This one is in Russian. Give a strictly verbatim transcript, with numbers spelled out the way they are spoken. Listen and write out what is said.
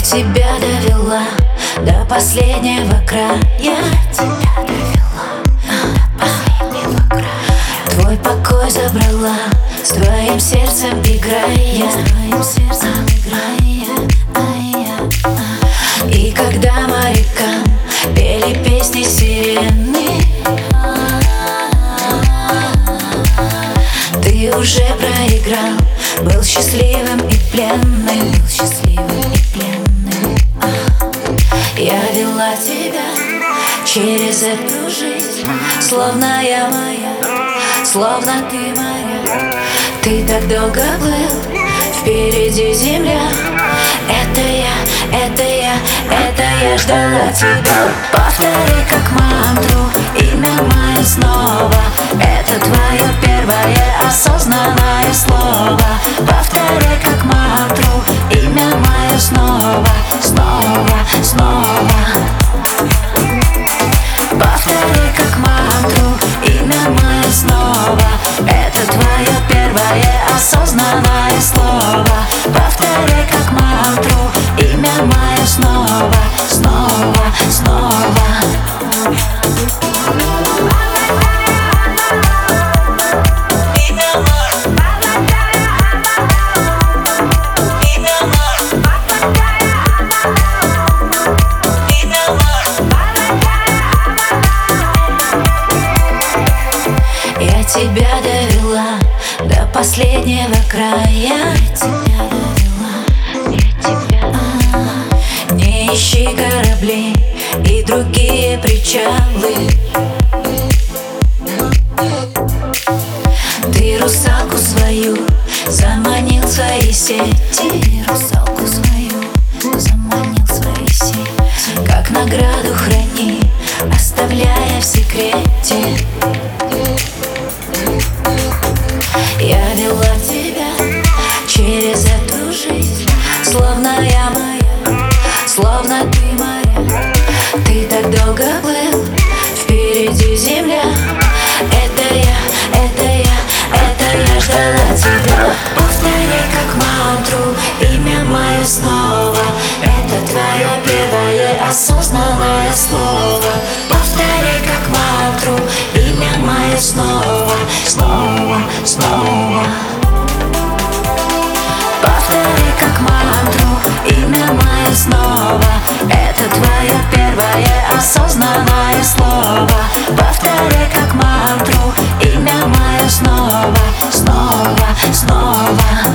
тебя довела до последнего края. Тебя довела до последнего края. Твой покой забрала, с твоим сердцем играя, с твоим сердцем играя. И когда морякам пели песни сирены, ты уже проиграл, был счастливым и пленным, был счастливым и пленным. Я вела тебя через эту жизнь, словно я моя, словно ты моя. Ты так долго был, впереди земля. Это я, это я, это я ждала тебя. Повтори как мантру имя мое снова. Это твое первое осознанное слово. Повтори как мантру имя мое снова, снова, снова. Повтори как мантру имя мое снова. Это твое первое осознанное слово. Повтори как мантру имя мое снова, снова, снова. Я тебя довела до последнего края. Я тебя довела, я тебя. А, не ищи корабли и другие причалы. Ты русалку свою заманил в свои сети. Ты русалку свою заманил в свои сети. Как награду храни, оставляя в секрете. Я вела тебя через эту жизнь, словно я моя, словно ты моя. Ты так долго был, впереди земля. Это я, это я, это я ждала тебя. Повтори как мантру имя мое снова. Это твое первое осознанное слово. Повтори как мантру имя мое снова, снова, снова. Повтори как мантру имя мое снова. Это твое первое осознанное слово. Повтори как мантру имя мое снова, снова, снова.